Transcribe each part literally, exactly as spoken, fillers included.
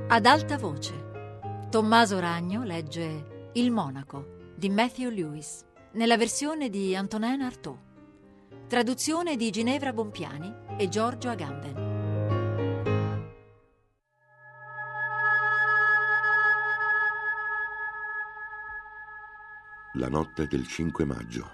Ad alta voce. Tommaso Ragno legge Il Monaco di Matthew Lewis nella versione di Antonin Artaud. Traduzione di Ginevra Bompiani e Giorgio Agamben. La notte del cinque maggio.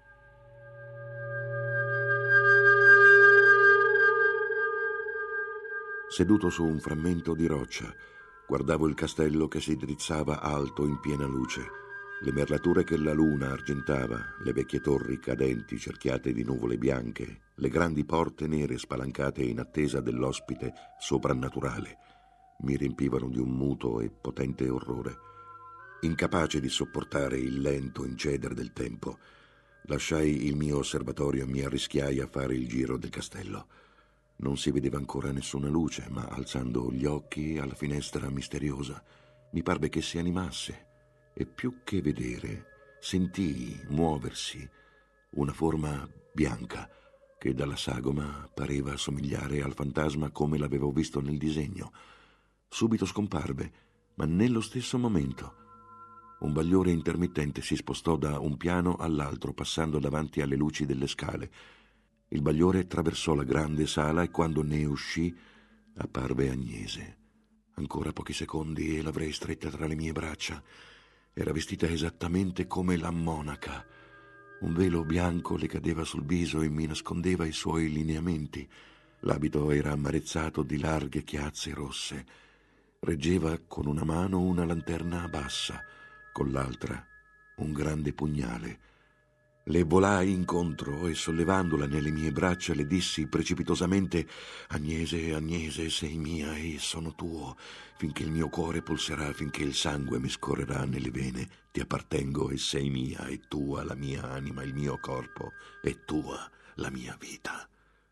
Seduto su un frammento di roccia, guardavo il castello che si drizzava alto in piena luce, le merlature che la luna argentava, le vecchie torri cadenti cerchiate di nuvole bianche, le grandi porte nere spalancate in attesa dell'ospite soprannaturale, mi riempivano di un muto e potente orrore. Incapace di sopportare il lento incedere del tempo, lasciai il mio osservatorio e mi arrischiai a fare il giro del castello. Non si vedeva ancora nessuna luce, ma alzando gli occhi alla finestra misteriosa, mi parve che si animasse e più che vedere, sentii muoversi una forma bianca che dalla sagoma pareva somigliare al fantasma come l'avevo visto nel disegno. Subito scomparve, ma nello stesso momento un bagliore intermittente si spostò da un piano all'altro, passando davanti alle luci delle scale. Il bagliore attraversò la grande sala e quando ne uscì apparve Agnese. Ancora pochi secondi e l'avrei stretta tra le mie braccia. Era vestita esattamente come la monaca. Un velo bianco le cadeva sul viso e mi nascondeva i suoi lineamenti. L'abito era ammarezzato di larghe chiazze rosse. Reggeva con una mano una lanterna bassa, con l'altra un grande pugnale. Le volai incontro e sollevandola nelle mie braccia le dissi precipitosamente: Agnese, Agnese, sei mia e sono tuo. Finché il mio cuore pulserà, finché il sangue mi scorrerà nelle vene, ti appartengo e sei mia, e tua la mia anima, il mio corpo, e tua la mia vita.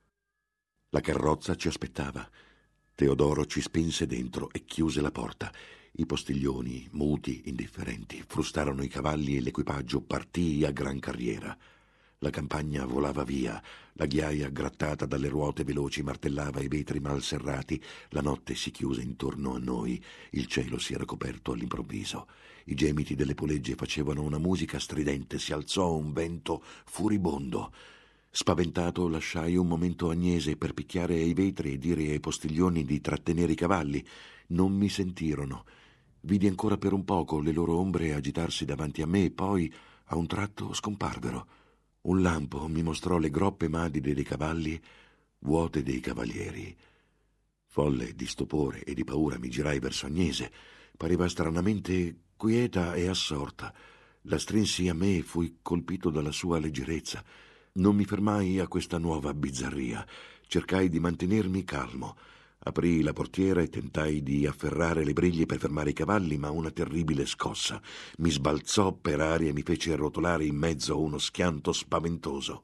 La carrozza ci aspettava. Teodoro ci spinse dentro e chiuse la porta. I postiglioni, muti, indifferenti, frustarono i cavalli e l'equipaggio partì a gran carriera. La campagna volava via, la ghiaia grattata dalle ruote veloci martellava i vetri mal serrati, la notte si chiuse intorno a noi, il cielo si era coperto all'improvviso. I gemiti delle pulegge facevano una musica stridente, si alzò un vento furibondo. Spaventato lasciai un momento Agnese per picchiare ai vetri e dire ai postiglioni di trattenere i cavalli. Non mi sentirono. Vidi ancora per un poco le loro ombre agitarsi davanti a me e poi, a un tratto, scomparvero. Un lampo mi mostrò le groppe madide dei cavalli, vuote dei cavalieri. Folle di stupore e di paura mi girai verso Agnese. Pareva stranamente quieta e assorta. La strinsi a me e fui colpito dalla sua leggerezza. Non mi fermai a questa nuova bizzarria. Cercai di mantenermi calmo. Aprii la portiera e tentai di afferrare le briglie per fermare i cavalli, ma una terribile scossa mi sbalzò per aria e mi fece rotolare in mezzo a uno schianto spaventoso.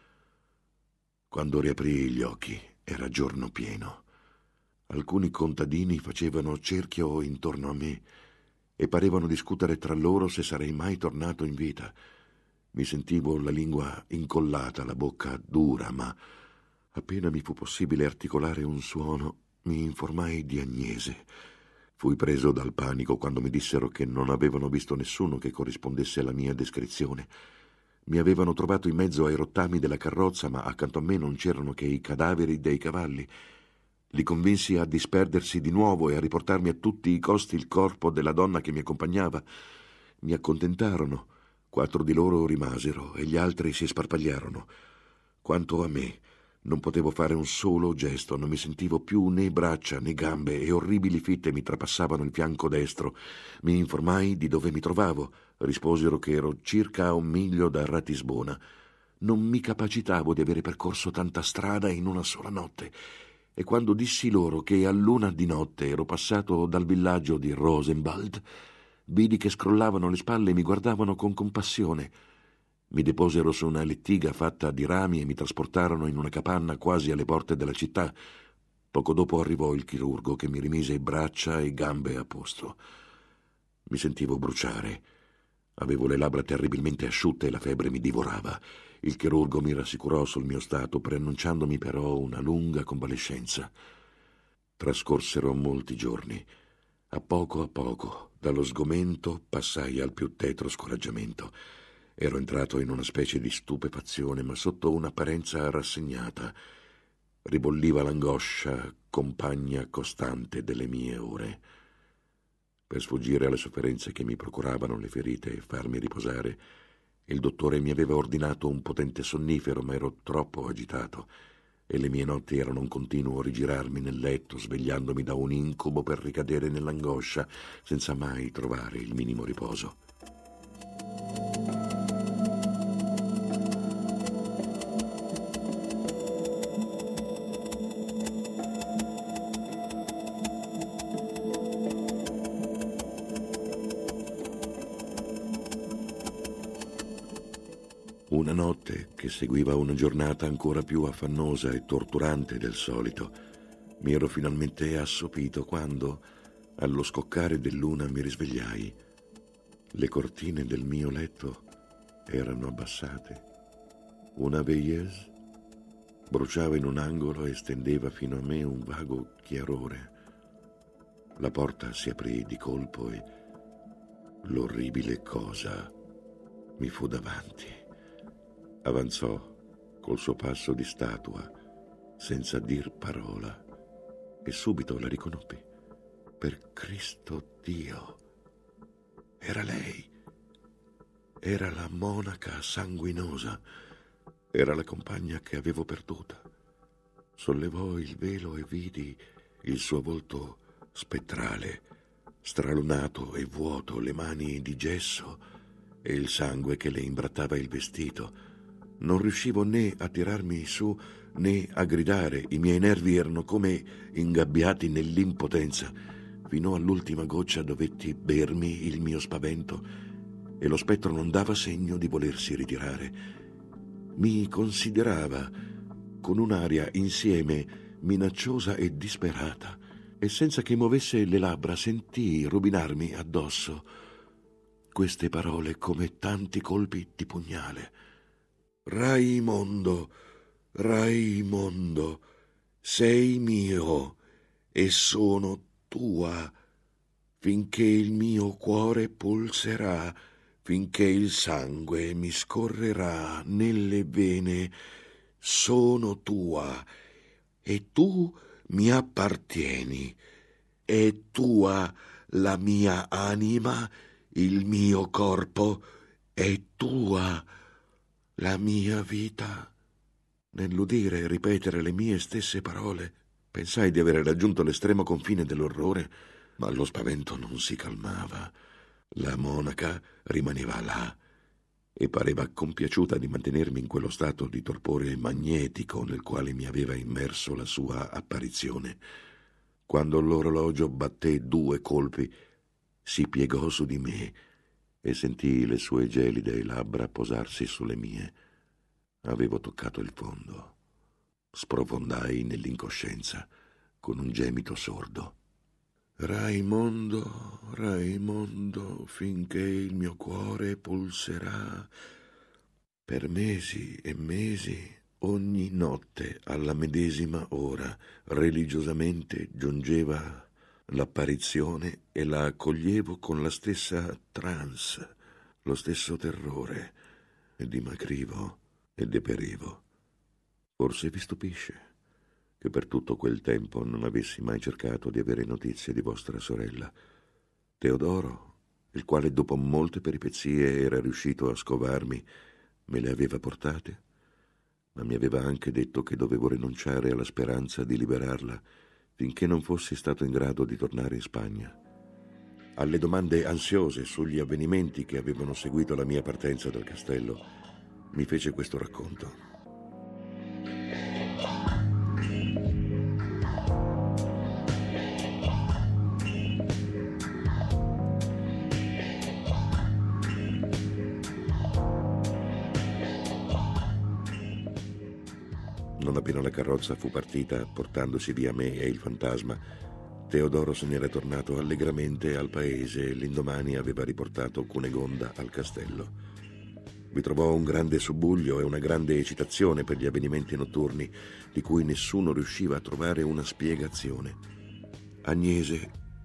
Quando riaprii gli occhi era giorno pieno. Alcuni contadini facevano cerchio intorno a me e parevano discutere tra loro se sarei mai tornato in vita. Mi sentivo la lingua incollata, la bocca dura, ma appena mi fu possibile articolare un suono, mi informai di Agnese. Fui preso dal panico quando mi dissero che non avevano visto nessuno che corrispondesse alla mia descrizione. Mi avevano trovato in mezzo ai rottami della carrozza, ma accanto a me non c'erano che i cadaveri dei cavalli. Li convinsi a disperdersi di nuovo e a riportarmi a tutti i costi il corpo della donna che mi accompagnava. Mi accontentarono. Quattro di loro rimasero e gli altri si sparpagliarono. Quanto a me, non potevo fare un solo gesto, non mi sentivo più né braccia né gambe e orribili fitte mi trapassavano il fianco destro. Mi informai di dove mi trovavo. Risposero che ero circa a un miglio da Ratisbona. Non mi capacitavo di avere percorso tanta strada in una sola notte. E quando dissi loro che a luna di notte ero passato dal villaggio di Rosenwald, vidi che scrollavano le spalle e mi guardavano con compassione. Mi deposero su una lettiga fatta di rami e mi trasportarono in una capanna quasi alle porte della città. Poco dopo arrivò il chirurgo che mi rimise braccia e gambe a posto. Mi sentivo bruciare. Avevo le labbra terribilmente asciutte e la febbre mi divorava. Il chirurgo mi rassicurò sul mio stato, preannunciandomi però una lunga convalescenza. Trascorsero molti giorni. A poco a poco, dallo sgomento, passai al più tetro scoraggiamento. Ero entrato in una specie di stupefazione, ma sotto un'apparenza rassegnata. Ribolliva l'angoscia, compagna costante delle mie ore. Per sfuggire alle sofferenze che mi procuravano le ferite e farmi riposare, il dottore mi aveva ordinato un potente sonnifero, ma ero troppo agitato e le mie notti erano un continuo rigirarmi nel letto, svegliandomi da un incubo per ricadere nell'angoscia, senza mai trovare il minimo riposo. Una notte, che seguiva una giornata ancora più affannosa e torturante del solito, mi ero finalmente assopito quando, allo scoccare del luna, mi risvegliai. Le cortine del mio letto erano abbassate. Una veilleuse bruciava in un angolo e stendeva fino a me un vago chiarore. La porta si aprì di colpo e l'orribile cosa mi fu davanti. Avanzò col suo passo di statua, senza dir parola, e subito la riconobbi. Per Cristo Dio! Era lei! Era la monaca sanguinosa! Era la compagna che avevo perduta. Sollevò il velo e vidi il suo volto spettrale, stralunato e vuoto, le mani di gesso e il sangue che le imbrattava il vestito. Non riuscivo né a tirarmi su né a gridare, i miei nervi erano come ingabbiati nell'impotenza. Fino all'ultima goccia dovetti bermi il mio spavento e lo spettro non dava segno di volersi ritirare. Mi considerava con un'aria insieme minacciosa e disperata, e senza che muovesse le labbra sentii rubinarmi addosso queste parole come tanti colpi di pugnale. Raimondo, Raimondo, sei mio e sono tua, finché il mio cuore pulserà, finché il sangue mi scorrerà nelle vene. Sono tua e tu mi appartieni. È tua la mia anima, il mio corpo, è tua la mia vita. Nell'udire e ripetere le mie stesse parole, pensai di avere raggiunto l'estremo confine dell'orrore, ma lo spavento non si calmava. La monaca rimaneva là e pareva compiaciuta di mantenermi in quello stato di torpore magnetico nel quale mi aveva immerso la sua apparizione. Quando l'orologio batté due colpi, si piegò su di me e sentii le sue gelide labbra posarsi sulle mie. Avevo toccato il fondo. Sprofondai nell'incoscienza con un gemito sordo. Raimondo, Raimondo, finché il mio cuore pulserà. Per mesi e mesi, ogni notte alla medesima ora, religiosamente giungeva l'apparizione e la accoglievo con la stessa trance, lo stesso terrore, e dimagrivo e deperivo. Forse vi stupisce che per tutto quel tempo non avessi mai cercato di avere notizie di vostra sorella. Teodoro, il quale dopo molte peripezie era riuscito a scovarmi, me le aveva portate, ma mi aveva anche detto che dovevo rinunciare alla speranza di liberarla finché non fossi stato in grado di tornare in Spagna. Alle domande ansiose sugli avvenimenti che avevano seguito la mia partenza dal castello, mi fece questo racconto. Non appena la carrozza fu partita, portandosi via me e il fantasma, Teodoro se n'era tornato allegramente al paese e l'indomani aveva riportato Cunegonda al castello. Vi trovò un grande subbuglio e una grande eccitazione per gli avvenimenti notturni, di cui nessuno riusciva a trovare una spiegazione. Agnese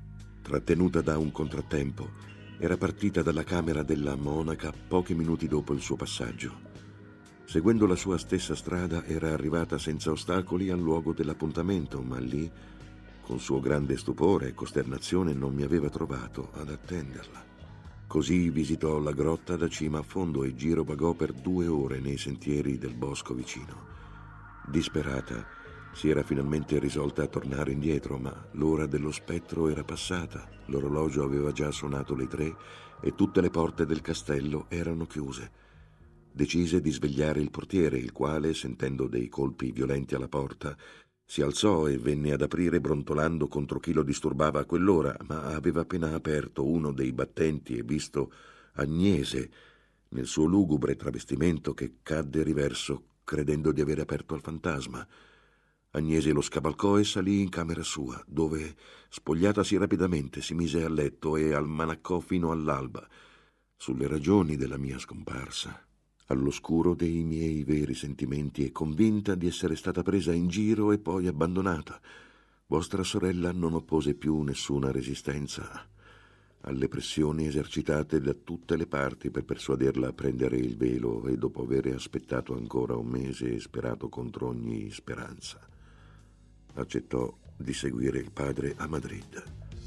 Trattenuta da un contrattempo, era partita dalla camera della monaca pochi minuti dopo il suo passaggio. Seguendo la sua stessa strada, era arrivata senza ostacoli al luogo dell'appuntamento, ma lì, con suo grande stupore e costernazione, non mi aveva trovato ad attenderla. Così visitò la grotta da cima a fondo e girovagò per due ore nei sentieri del bosco vicino. Disperata, si era finalmente risolta a tornare indietro, ma l'ora dello spettro era passata, l'orologio aveva già suonato le tre e tutte le porte del castello erano chiuse. Decise di svegliare il portiere, il quale, sentendo dei colpi violenti alla porta, si alzò e venne ad aprire brontolando contro chi lo disturbava a quell'ora, ma aveva appena aperto uno dei battenti e visto Agnese nel suo lugubre travestimento che cadde riverso, credendo di aver aperto al fantasma. Agnese lo scavalcò e salì in camera sua, dove, spogliatasi rapidamente, si mise a letto e almanaccò fino all'alba sulle ragioni della mia scomparsa, all'oscuro dei miei veri sentimenti e convinta di essere stata presa in giro e poi abbandonata. Vostra sorella non oppose più nessuna resistenza alle pressioni esercitate da tutte le parti per persuaderla a prendere il velo e, dopo aver aspettato ancora un mese e sperato contro ogni speranza, accettò di seguire il padre a Madrid.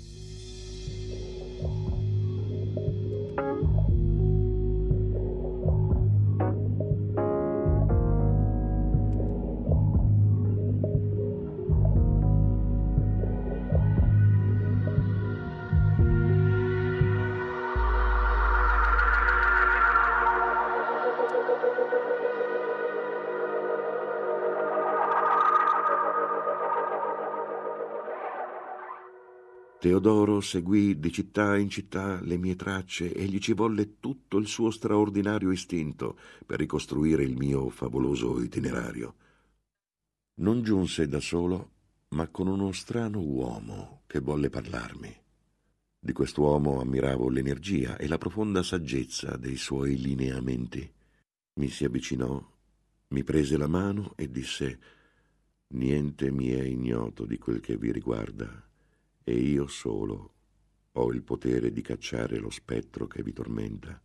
Teodoro seguì di città in città le mie tracce e gli ci volle tutto il suo straordinario istinto per ricostruire il mio favoloso itinerario. Non giunse da solo, ma con uno strano uomo che volle parlarmi. Di quest'uomo ammiravo l'energia e la profonda saggezza dei suoi lineamenti. Mi si avvicinò, mi prese la mano e disse: «Niente mi è ignoto di quel che vi riguarda, e io solo ho il potere di cacciare lo spettro che vi tormenta.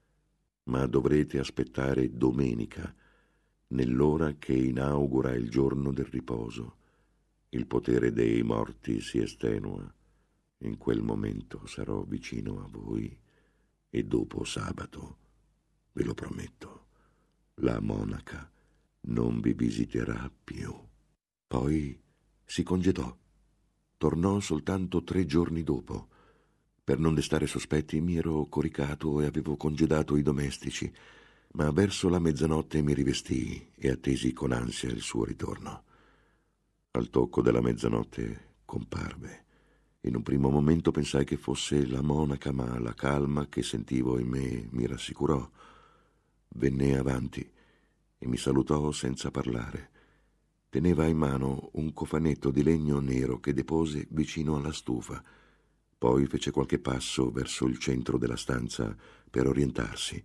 Ma dovrete aspettare domenica, nell'ora che inaugura il giorno del riposo. Il potere dei morti si estenua. In quel momento sarò vicino a voi e dopo sabato, ve lo prometto, la monaca non vi visiterà più». Poi si congedò. Tornò soltanto tre giorni dopo. Per non destare sospetti mi ero coricato e avevo congedato i domestici, ma verso la mezzanotte mi rivestii e attesi con ansia il suo ritorno. Al tocco della mezzanotte comparve. In un primo momento pensai che fosse la monaca, ma la calma che sentivo in me mi rassicurò. Venne avanti e mi salutò senza parlare. Teneva in mano un cofanetto di legno nero che depose vicino alla stufa. Poi fece qualche passo verso il centro della stanza per orientarsi.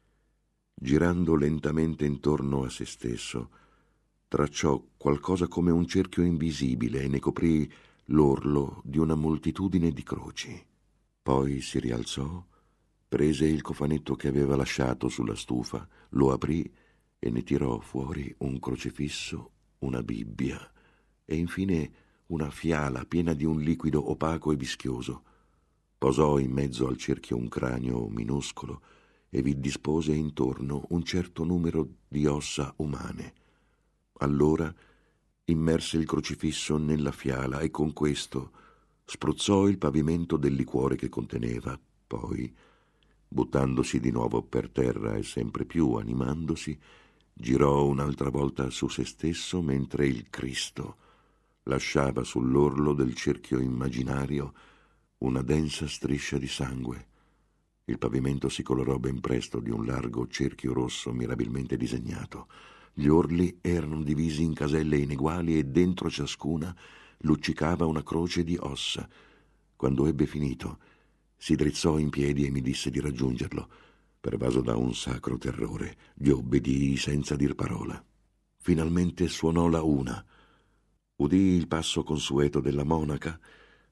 Girando lentamente intorno a se stesso, tracciò qualcosa come un cerchio invisibile e ne coprì l'orlo di una moltitudine di croci. Poi si rialzò, prese il cofanetto che aveva lasciato sulla stufa, lo aprì e ne tirò fuori un crocifisso, una Bibbia e infine una fiala piena di un liquido opaco e vischioso. Posò in mezzo al cerchio un cranio minuscolo e vi dispose intorno un certo numero di ossa umane. Allora immerse il crocifisso nella fiala e con questo spruzzò il pavimento del liquore che conteneva. Poi, buttandosi di nuovo per terra e sempre più animandosi, girò un'altra volta su se stesso mentre il Cristo lasciava sull'orlo del cerchio immaginario una densa striscia di sangue. Il pavimento si colorò ben presto di un largo cerchio rosso mirabilmente disegnato. Gli orli erano divisi in caselle ineguali e dentro ciascuna luccicava una croce di ossa. Quando ebbe finito, si drizzò in piedi e mi disse di raggiungerlo. Pervaso da un sacro terrore, gli obbedii senza dir parola. Finalmente suonò la una. Udii il passo consueto della monaca,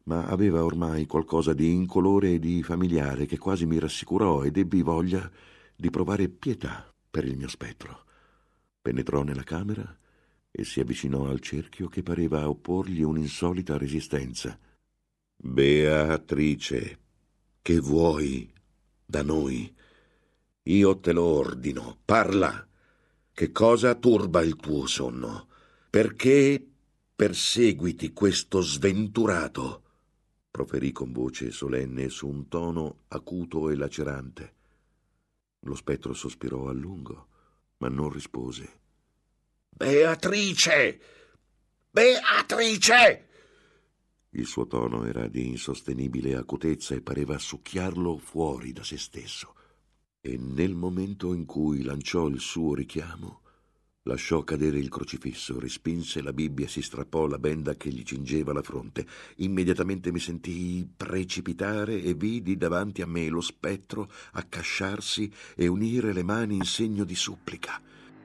ma aveva ormai qualcosa di incolore e di familiare che quasi mi rassicurò ed ebbi voglia di provare pietà per il mio spettro. Penetrò nella camera e si avvicinò al cerchio che pareva opporgli un'insolita resistenza. «Beatrice, che vuoi da noi? Io te lo ordino, parla! Che cosa turba il tuo sonno? Perché perseguiti questo sventurato?» proferì con voce solenne su un tono acuto e lacerante. Lo spettro sospirò a lungo, ma non rispose. «Beatrice! Beatrice!» Il suo tono era di insostenibile acutezza e pareva succhiarlo fuori da se stesso. E nel momento in cui lanciò il suo richiamo, lasciò cadere il crocifisso, respinse la Bibbia e si strappò la benda che gli cingeva la fronte. Immediatamente mi sentii precipitare e vidi davanti a me lo spettro accasciarsi e unire le mani in segno di supplica.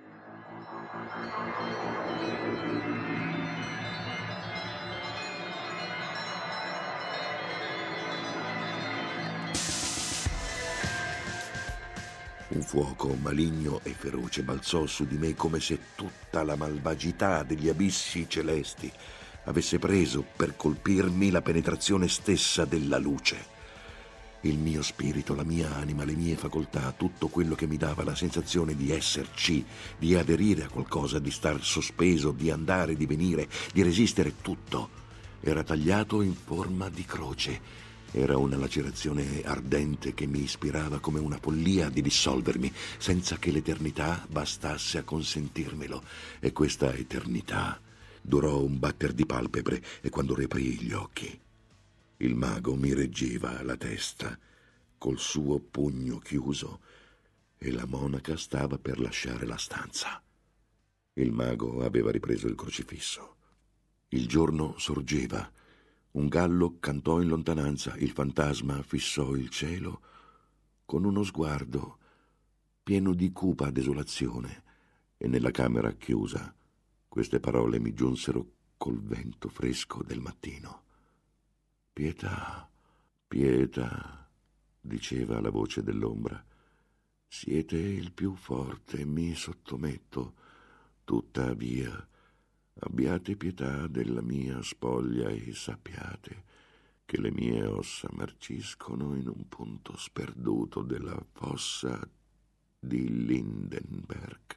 Un fuoco maligno e feroce balzò su di me come se tutta la malvagità degli abissi celesti avesse preso per colpirmi la penetrazione stessa della luce. Il mio spirito, la mia anima, le mie facoltà, tutto quello che mi dava la sensazione di esserci, di aderire a qualcosa, di star sospeso, di andare, di venire, di resistere, tutto era tagliato in forma di croce. Era una lacerazione ardente che mi ispirava come una follia di dissolvermi, senza che l'eternità bastasse a consentirmelo. E questa eternità durò un batter di palpebre, e quando riaprii gli occhi, il mago mi reggeva la testa col suo pugno chiuso e la monaca stava per lasciare la stanza. Il mago aveva ripreso il crocifisso. Il giorno sorgeva. Un gallo cantò in lontananza, il fantasma fissò il cielo con uno sguardo pieno di cupa desolazione, e nella camera chiusa queste parole mi giunsero col vento fresco del mattino. «Pietà, pietà», diceva la voce dell'ombra, «siete il più forte, mi sottometto, tuttavia abbiate pietà della mia spoglia e sappiate che le mie ossa marciscono in un punto sperduto della fossa di Lindenberg.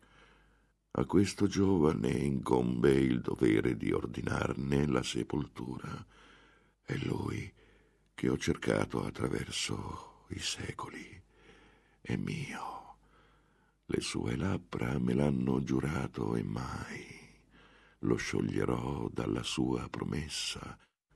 A questo giovane incombe il dovere di ordinarne la sepoltura. È lui che ho cercato attraverso i secoli. È mio. Le sue labbra me l'hanno giurato e mai lo scioglierò dalla sua promessa.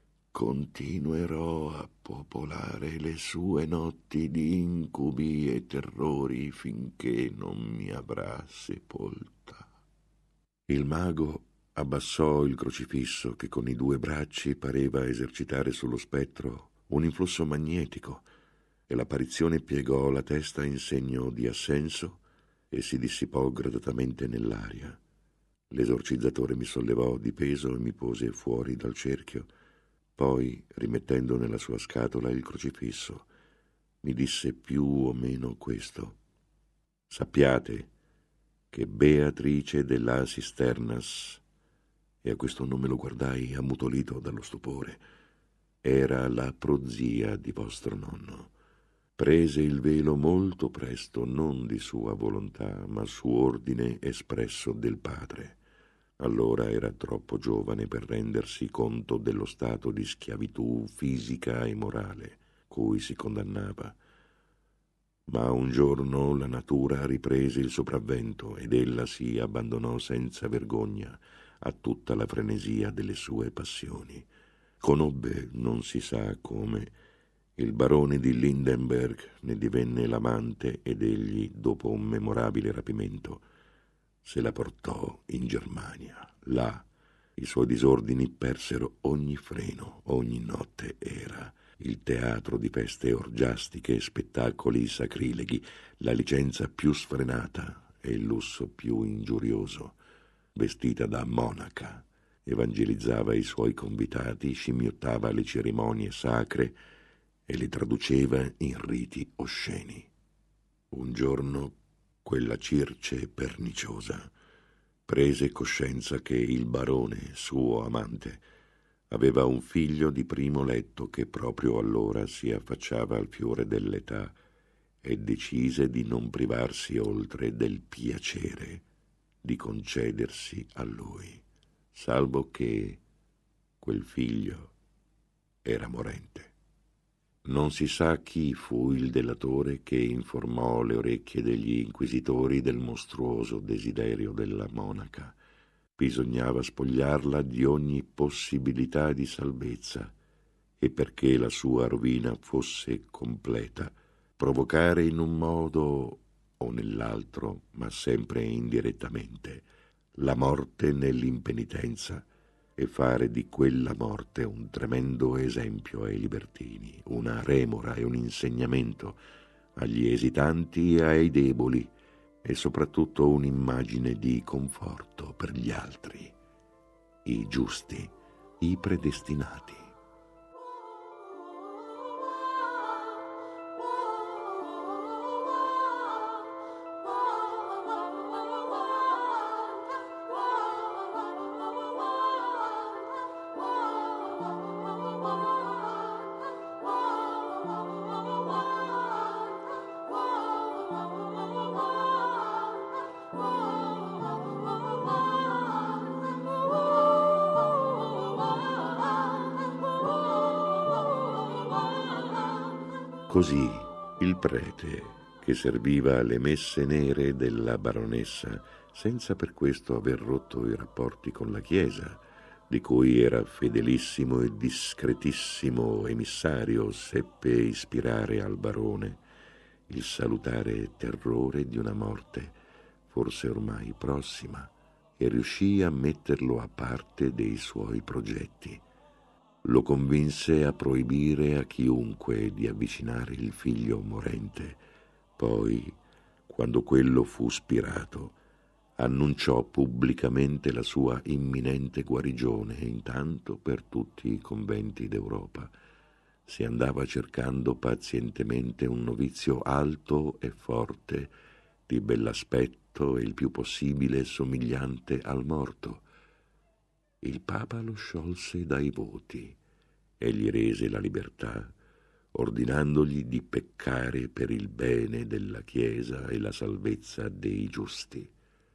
Continuerò a popolare le sue notti di incubi e terrori finché non mi avrà sepolta. Il mago abbassò il crocifisso che con i due bracci pareva esercitare sullo spettro un influsso magnetico, e l'apparizione piegò la testa in segno di assenso e si dissipò gradatamente nell'aria. L'esorcizzatore mi sollevò di peso e mi pose fuori dal cerchio. Poi, rimettendo nella sua scatola il crocifisso, mi disse più o meno questo: «Sappiate che Beatrice della Cisternas», e a questo nome lo guardai ammutolito dallo stupore, «era la prozia di vostro nonno. Prese il velo molto presto, non di sua volontà, ma su ordine espresso del padre. Allora era troppo giovane per rendersi conto dello stato di schiavitù fisica e morale cui si condannava. Ma un giorno la natura riprese il sopravvento ed ella si abbandonò senza vergogna a tutta la frenesia delle sue passioni. Conobbe, non si sa come, il barone di Lindenberg, ne divenne l'amante ed egli, dopo un memorabile rapimento, se la portò in Germania. Là i suoi disordini persero ogni freno, ogni notte era il teatro di feste orgiastiche e spettacoli sacrileghi, la licenza più sfrenata e il lusso più ingiurioso. Vestita da monaca evangelizzava i suoi convitati, scimmiottava le cerimonie sacre e le traduceva in riti osceni. Un giorno quella Circe perniciosa prese coscienza che il barone, suo amante, aveva un figlio di primo letto che proprio allora si affacciava al fiore dell'età e decise di non privarsi oltre del piacere di concedersi a lui, salvo che quel figlio era morente. Non si sa chi fu il delatore che informò le orecchie degli inquisitori del mostruoso desiderio della monaca. Bisognava spogliarla di ogni possibilità di salvezza e, perché la sua rovina fosse completa, provocare in un modo o nell'altro, ma sempre indirettamente, la morte nell'impenitenza e fare di quella morte un tremendo esempio ai libertini, una remora e un insegnamento agli esitanti e ai deboli, e soprattutto un'immagine di conforto per gli altri, i giusti, i predestinati. Così il prete, che serviva le messe nere della baronessa, senza per questo aver rotto i rapporti con la Chiesa, di cui era fedelissimo e discretissimo emissario, seppe ispirare al barone il salutare terrore di una morte, forse ormai prossima, e riuscì a metterlo a parte dei suoi progetti. Lo convinse a proibire a chiunque di avvicinare il figlio morente. Poi, quando quello fu spirato, annunciò pubblicamente la sua imminente guarigione, e intanto per tutti i conventi d'Europa si andava cercando pazientemente un novizio alto e forte, di bell'aspetto e il più possibile somigliante al morto. Il Papa lo sciolse dai voti e gli rese la libertà, ordinandogli di peccare per il bene della Chiesa e la salvezza dei giusti.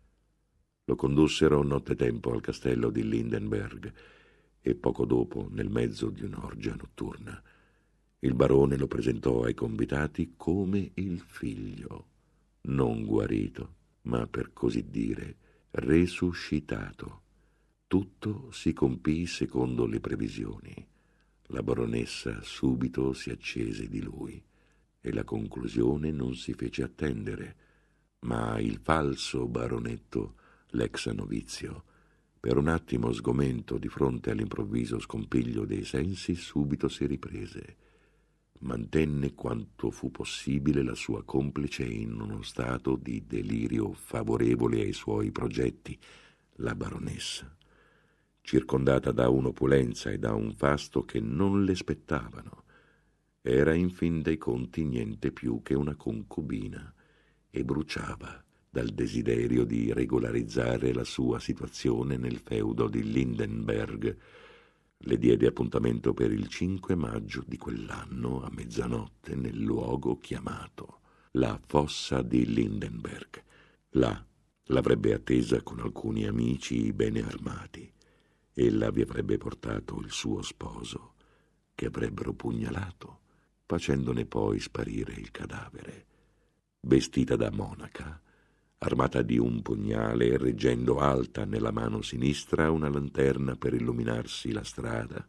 Lo condussero nottetempo al castello di Lindenberg e poco dopo, nel mezzo di un'orgia notturna, il barone lo presentò ai convitati come il figlio, non guarito, ma per così dire resuscitato. Tutto si compì secondo le previsioni. La baronessa subito si accese di lui e la conclusione non si fece attendere, ma il falso baronetto, l'ex novizio, per un attimo sgomento di fronte all'improvviso scompiglio dei sensi, subito si riprese. Mantenne quanto fu possibile la sua complice in uno stato di delirio favorevole ai suoi progetti, la baronessa, circondata da un'opulenza e da un fasto che non le spettavano. Era in fin dei conti niente più che una concubina e bruciava dal desiderio di regolarizzare la sua situazione nel feudo di Lindenberg. Le diede appuntamento per il cinque maggio di quell'anno a mezzanotte nel luogo chiamato la Fossa di Lindenberg. Là l'avrebbe attesa con alcuni amici bene armati. Ella vi avrebbe portato il suo sposo, che avrebbero pugnalato, facendone poi sparire il cadavere. Vestita da monaca, armata di un pugnale e reggendo alta nella mano sinistra una lanterna per illuminarsi la strada,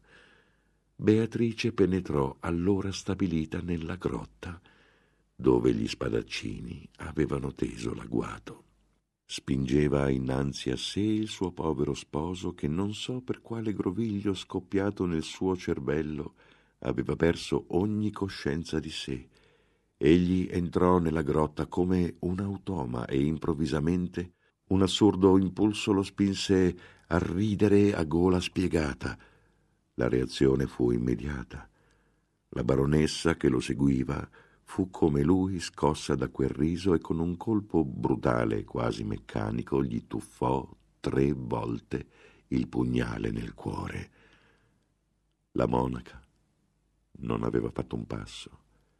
Beatrice penetrò allora stabilita nella grotta, dove gli spadaccini avevano teso l'agguato. Spingeva innanzi a sé il suo povero sposo che non so per quale groviglio scoppiato nel suo cervello aveva perso ogni coscienza di sé. Egli entrò nella grotta come un automa e improvvisamente un assurdo impulso lo spinse a ridere a gola spiegata. La reazione fu immediata. La baronessa che lo seguiva fu come lui scossa da quel riso e con un colpo brutale e quasi meccanico gli tuffò tre volte il pugnale nel cuore. La monaca non aveva fatto un passo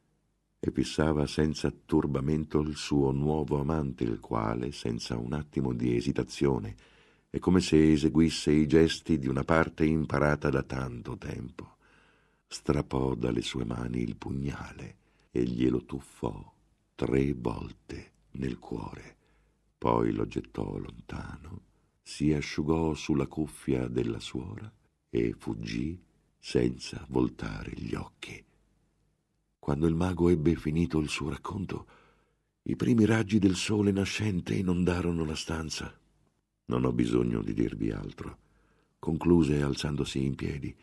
e fissava senza turbamento il suo nuovo amante, il quale, senza un attimo di esitazione, e come se eseguisse i gesti di una parte imparata da tanto tempo, strappò dalle sue mani il pugnale e glielo tuffò tre volte nel cuore. Poi lo gettò lontano, si asciugò sulla cuffia della suora e fuggì senza voltare gli occhi. Quando il mago ebbe finito il suo racconto, i primi raggi del sole nascente inondarono la stanza. Non ho bisogno di dirvi altro, concluse alzandosi in piedi.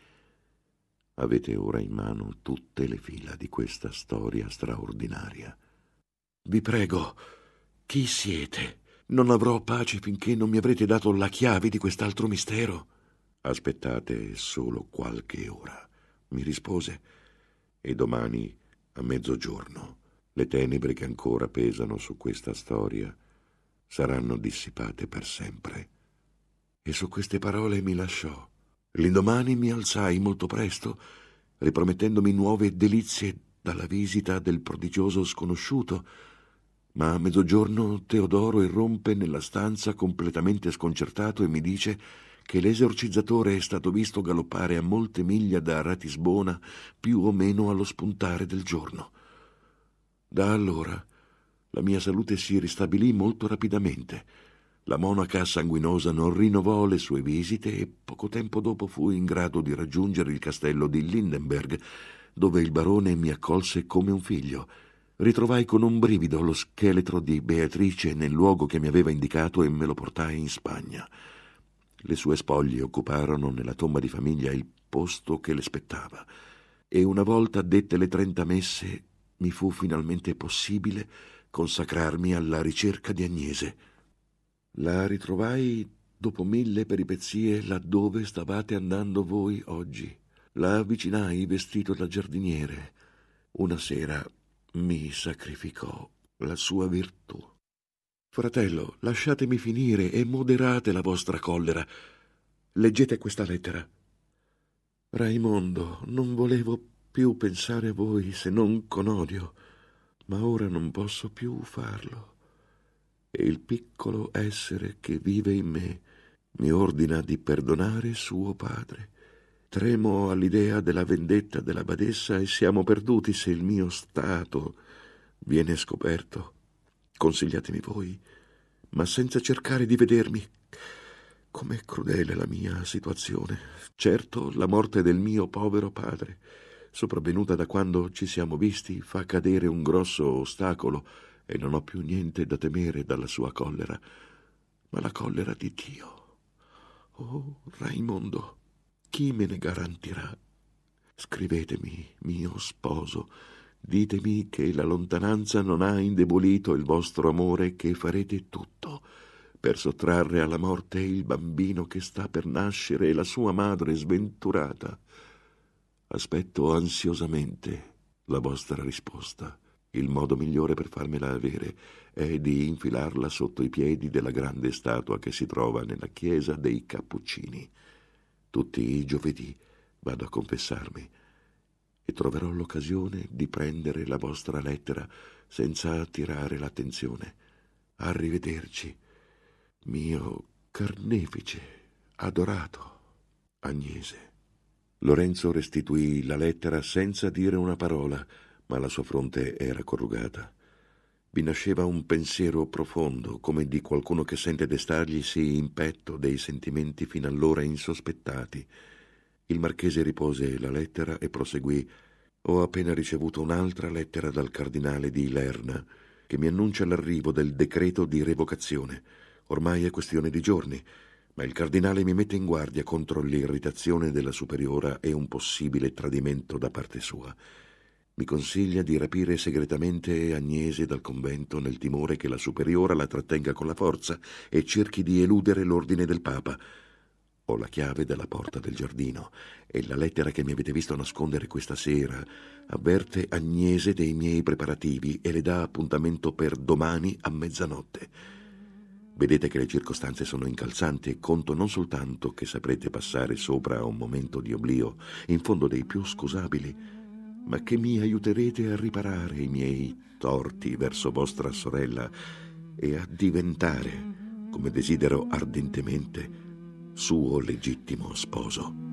Avete ora in mano tutte le fila di questa storia straordinaria. Vi prego, chi siete? Non avrò pace finché non mi avrete dato la chiave di quest'altro mistero. Aspettate solo qualche ora, mi rispose, e domani a mezzogiorno le tenebre che ancora pesano su questa storia saranno dissipate per sempre. E su queste parole mi lasciò. L'indomani mi alzai molto presto, ripromettendomi nuove delizie dalla visita del prodigioso sconosciuto, ma a mezzogiorno Teodoro irrompe nella stanza completamente sconcertato e mi dice che l'esorcizzatore è stato visto galoppare a molte miglia da Ratisbona, più o meno allo spuntare del giorno. Da allora la mia salute si ristabilì molto rapidamente. La monaca sanguinosa non rinnovò le sue visite e poco tempo dopo fui in grado di raggiungere il castello di Lindenberg, dove il barone mi accolse come un figlio. Ritrovai con un brivido lo scheletro di Beatrice nel luogo che mi aveva indicato e me lo portai in Spagna. Le sue spoglie occuparono nella tomba di famiglia il posto che le spettava, e una volta dette le trenta messe mi fu finalmente possibile consacrarmi alla ricerca di Agnese. La ritrovai dopo mille peripezie laddove stavate andando voi oggi. La avvicinai vestito da giardiniere. Una sera mi sacrificò la sua virtù. Fratello, lasciatemi finire e moderate la vostra collera. Leggete questa lettera. Raimondo, non volevo più pensare a voi se non con odio, ma ora non posso più farlo. E il piccolo essere che vive in me mi ordina di perdonare suo padre. Tremo all'idea della vendetta della badessa e siamo perduti se il mio stato viene scoperto. Consigliatemi voi, ma senza cercare di vedermi. Com'è crudele la mia situazione. Certo, la morte del mio povero padre, sopravvenuta da quando ci siamo visti, fa cadere un grosso ostacolo e non ho più niente da temere dalla sua collera, ma la collera di Dio. Oh, Raimondo, chi me ne garantirà? Scrivetemi, mio sposo, ditemi che la lontananza non ha indebolito il vostro amore e che farete tutto per sottrarre alla morte il bambino che sta per nascere e la sua madre sventurata. Aspetto ansiosamente la vostra risposta. Il modo migliore per farmela avere è di infilarla sotto i piedi della grande statua che si trova nella chiesa dei Cappuccini. Tutti i giovedì vado a confessarmi e troverò l'occasione di prendere la vostra lettera senza attirare l'attenzione. Arrivederci, mio carnefice adorato Agnese. Lorenzo restituì la lettera senza dire una parola, ma la sua fronte era corrugata. Vi nasceva un pensiero profondo, come di qualcuno che sente destarglisi in petto dei sentimenti fino allora insospettati. Il marchese ripose la lettera e proseguì: «Ho appena ricevuto un'altra lettera dal cardinale di Lerna, che mi annuncia l'arrivo del decreto di revocazione. Ormai è questione di giorni, ma il cardinale mi mette in guardia contro l'irritazione della superiora e un possibile tradimento da parte sua. Mi consiglia di rapire segretamente Agnese dal convento nel timore che la superiora la trattenga con la forza e cerchi di eludere l'ordine del Papa. Ho la chiave della porta del giardino e la lettera che mi avete visto nascondere questa sera avverte Agnese dei miei preparativi e le dà appuntamento per domani a mezzanotte. Vedete che le circostanze sono incalzanti e conto non soltanto che saprete passare sopra a un momento di oblio, in fondo dei più scusabili, ma che mi aiuterete a riparare i miei torti verso vostra sorella e a diventare, come desidero ardentemente, suo legittimo sposo.